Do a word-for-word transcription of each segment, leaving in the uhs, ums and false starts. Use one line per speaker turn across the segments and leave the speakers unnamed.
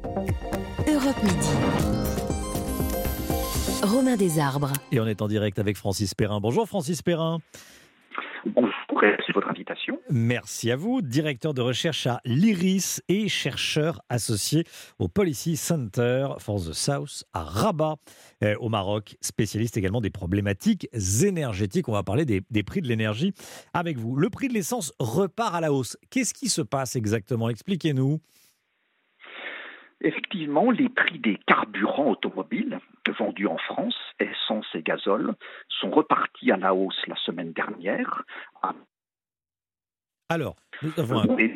Europe Midi. Romain Desarbres.
Et on est en direct avec Francis Perrin. Bonjour Francis Perrin.
Bonjour, merci de votre invitation.
Merci à vous, directeur de recherche à l'IRIS et chercheur associé au Policy Center for the South à Rabat, euh, au Maroc, spécialiste également des problématiques énergétiques. On va parler des, des prix de l'énergie avec vous. Le prix de l'essence repart à la hausse. Qu'est-ce qui se passe exactement? Expliquez-nous.
Effectivement, les prix des carburants automobiles vendus en France, essence et gazole, sont repartis à la hausse la semaine dernière.
Alors, nous avons un peu...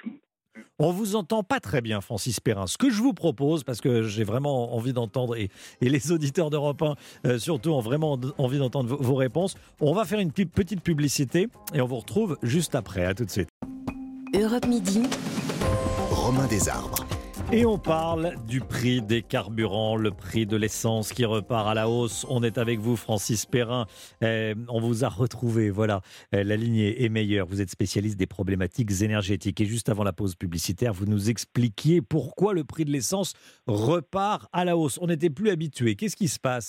On vous entend pas très bien, Francis Perrin. Ce que je vous propose, parce que j'ai vraiment envie d'entendre, et, et les auditeurs d'Europe un euh, surtout ont vraiment envie d'entendre vos, vos réponses, on va faire une petite publicité et on vous retrouve juste après. À tout de suite.
Europe Midi.
Romain Desarbres.
Et on parle du prix des carburants, le prix de l'essence qui repart à la hausse. On est avec vous, Francis Perrin. Euh, on vous a retrouvé, voilà. Euh, la ligne est meilleure. Vous êtes spécialiste des problématiques énergétiques. Et juste avant la pause publicitaire, vous nous expliquiez pourquoi le prix de l'essence repart à la hausse. On n'était plus habitué. Qu'est-ce qui se passe ?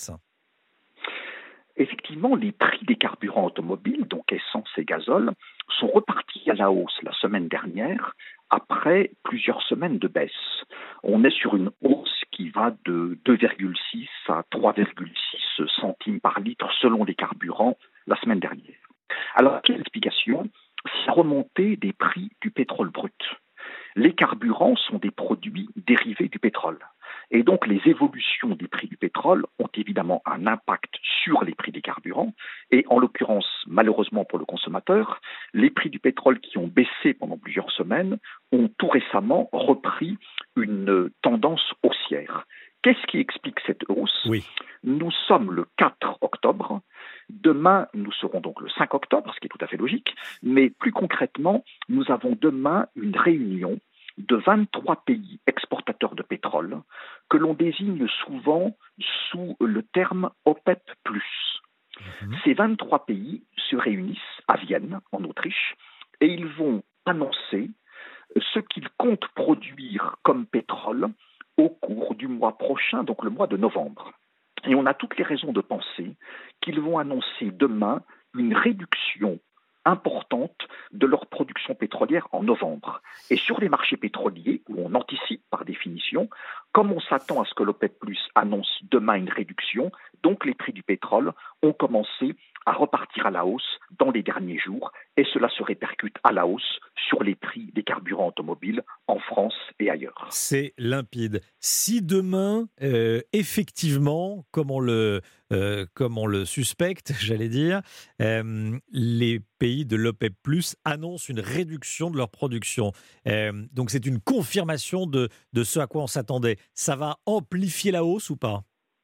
Effectivement, les prix des carburants automobiles, donc essence et gazole, sont repartis à la hausse la semaine dernière après plusieurs semaines de baisse. On est sur une hausse qui va de deux virgule six à trois virgule six centimes par litre selon les carburants la semaine dernière. Alors, quelle explication ? C'est la remontée des prix du pétrole brut. Les carburants sont des produits dérivés du pétrole. Et donc, les évolutions des prix du pétrole ont évidemment un impact sur les prix des carburants. Et en l'occurrence, malheureusement pour le consommateur, les prix du pétrole qui ont baissé pendant plusieurs semaines ont tout récemment repris une tendance haussière. Qu'est-ce qui explique cette hausse ?
Oui.
Nous sommes le quatre octobre. Demain, nous serons donc le cinq octobre, ce qui est tout à fait logique. Mais plus concrètement, nous avons demain une réunion de vingt-trois pays exportateurs de pétrole que l'on désigne souvent sous le terme OPEP plus. Mmh. Ces vingt-trois pays se réunissent à Vienne, en Autriche, et ils vont annoncer ce qu'ils comptent produire comme pétrole au cours du mois prochain, donc le mois de novembre. Et on a toutes les raisons de penser qu'ils vont annoncer demain une réduction importante de leur production pétrolière en novembre. Et sur les marchés pétroliers, où on anticipe par définition, comme on s'attend à ce que l'OPEP plus annonce demain une réduction, donc les prix du pétrole ont commencé à repartir à la hausse dans les derniers jours, et cela se répercute à la hausse sur les prix des carburants automobiles en France et ailleurs.
C'est limpide. Si demain, euh, effectivement, comme on le, euh, comme on le suspecte, j'allais dire, euh, les pays de l'OPEP plus annoncent une réduction de leur production, euh, donc c'est une confirmation de, de ce à quoi on s'attendait. Ça va amplifier la hausse ou pas ?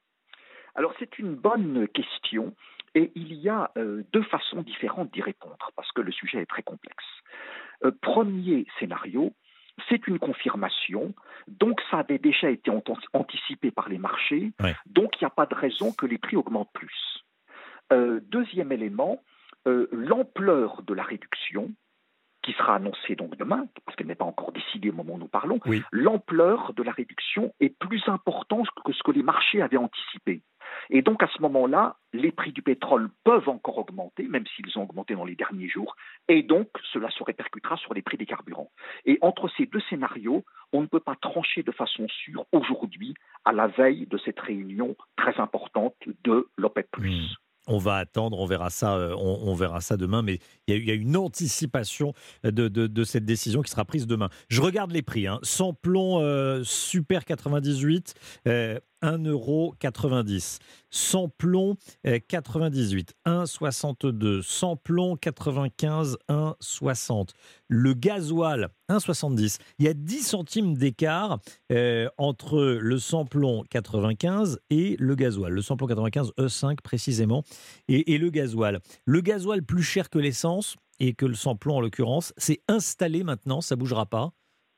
Alors c'est une bonne question. Et il y a euh, deux façons différentes d'y répondre, parce que le sujet est très complexe. Euh, premier scénario, c'est une confirmation, donc ça avait déjà été anticipé par les marchés, ouais. Donc il n'y a pas de raison que les prix augmentent plus. Euh, deuxième élément, euh, l'ampleur de la réduction, qui sera annoncée donc demain, parce qu'elle n'est pas encore décidée au moment où nous parlons, oui. L'ampleur de la réduction est plus importante que ce que les marchés avaient anticipé. Et donc à ce moment-là, les prix du pétrole peuvent encore augmenter, même s'ils ont augmenté dans les derniers jours, et donc cela se répercutera sur les prix des carburants. Et entre ces deux scénarios, on ne peut pas trancher de façon sûre aujourd'hui, à la veille de cette réunion très importante de l'OPEP plus. Mmh.
On va attendre, on verra ça, on, on verra ça demain, mais il y, y a une anticipation de, de, de cette décision qui sera prise demain. Je regarde les prix, hein. Sans plomb euh, Super quatre-vingt-dix-huit, euh, un euro quatre-vingt-dix. Sans plomb euh, quatre-vingt-dix-huit, un euro soixante-deux. Sans plomb quatre-vingt-quinze, un euro soixante. Le gasoil, un euro soixante-dix. Il y a dix centimes d'écart euh, entre le sans plomb quatre-vingt-quinze et le gasoil. Le sans plomb quatre-vingt-quinze E cinq précisément et, et le gasoil. Le gasoil plus cher que l'essence et que le sans plomb en l'occurrence, c'est installé maintenant, ça ne bougera pas.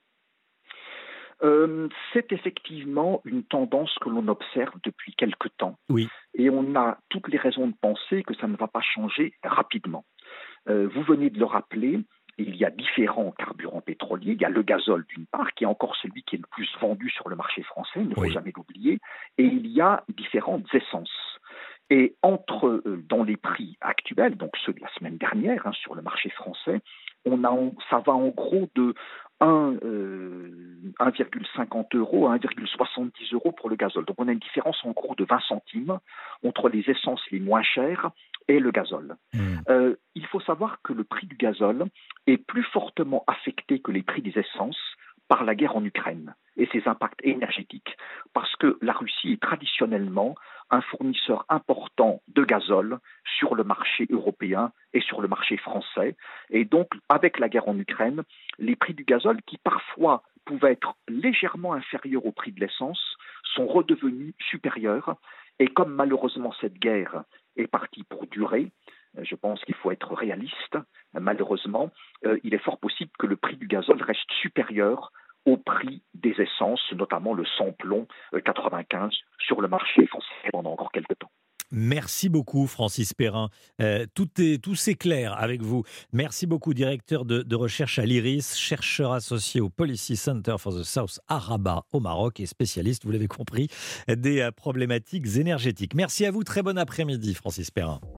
Euh, c'est effectivement une tendance que l'on observe depuis quelque temps.
Oui.
Et on a toutes les raisons de penser que ça ne va pas changer rapidement. Euh, vous venez de le rappeler, il y a différents carburants pétroliers. Il y a le gazole d'une part, qui est encore celui qui est le plus vendu sur le marché Français, il ne faut
Oui.
jamais l'oublier, et il y a différentes essences. Et entre euh, dans les prix actuels, donc ceux de la semaine dernière hein, sur le marché français, on a en- ça va en gros de un, euh, un virgule cinquante euros à un virgule soixante-dix euros pour le gazole. Donc on a une différence en gros de vingt centimes entre les essences les moins chères et le gazole.
Hmm.
Euh, il faut savoir que le prix du gazole est plus fortement affecté que les prix des essences par la guerre en Ukraine et ses impacts énergétiques, parce que la Russie est traditionnellement un fournisseur important de gazole sur le marché européen et sur le marché français. Et donc, avec la guerre en Ukraine, les prix du gazole, qui parfois pouvaient être légèrement inférieurs au prix de l'essence, sont redevenus supérieurs. Et comme malheureusement cette guerre est partie pour durer, je pense qu'il faut être réaliste. Malheureusement, euh, il est fort possible que le prix du gazole reste supérieur au prix des essences, notamment le sans-plomb euh, quatre-vingt-quinze sur le marché français pendant encore quelques temps.
Merci beaucoup, Francis Perrin. Euh, tout est, tout s'éclaire avec vous. Merci beaucoup, directeur de, de recherche à l'IRIS, chercheur associé au Policy Center for the South à Rabat, au Maroc, et spécialiste, vous l'avez compris, des euh, problématiques énergétiques. Merci à vous. Très bon après-midi, Francis Perrin.